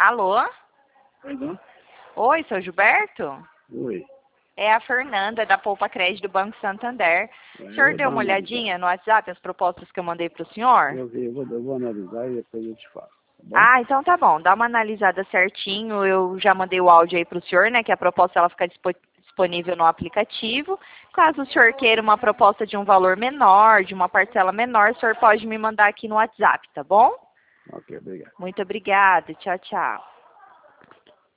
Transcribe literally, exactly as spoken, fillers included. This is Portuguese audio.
Alô? Pois não? Oi, seu Gilberto? Oi. É a Fernanda, da Poupa Crédito do Banco Santander. É, O eu senhor vou deu dar uma uma olhadinha analisada. no WhatsApp, as propostas que eu mandei para o senhor? Eu, vi, eu, vou, eu vou analisar e depois eu te falo, tá bom? Ah, então tá bom. Dá uma analisada certinho. Eu já mandei o áudio aí para o senhor, né? Que a proposta ela fica dispo- disponível no aplicativo. Caso o senhor queira uma proposta de um valor menor, de uma parcela menor, o senhor pode me mandar aqui no WhatsApp, tá bom? Ok, obrigado. Muito obrigada. Tchau, tchau.